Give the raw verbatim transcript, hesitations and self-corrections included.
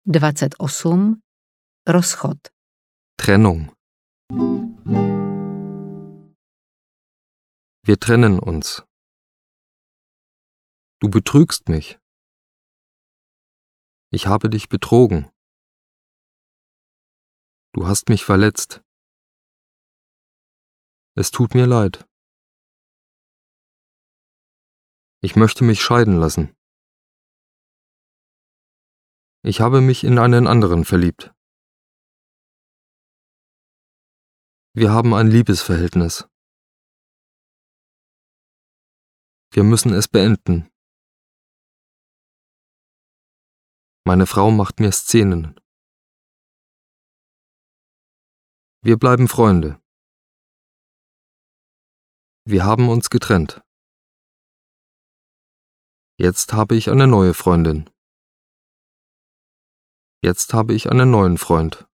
dvacet osm. Rozchod. Trennung. Wir trennen uns. Du betrügst mich. Ich habe dich betrogen. Du hast mich verletzt. Es tut mir leid. Ich möchte mich scheiden lassen. Ich habe mich in einen anderen verliebt. Wir haben ein Liebesverhältnis. Wir müssen es beenden. Meine Frau macht mir Szenen. Wir bleiben Freunde. Wir haben uns getrennt. Jetzt habe ich eine neue Freundin. Jetzt habe ich einen neuen Freund.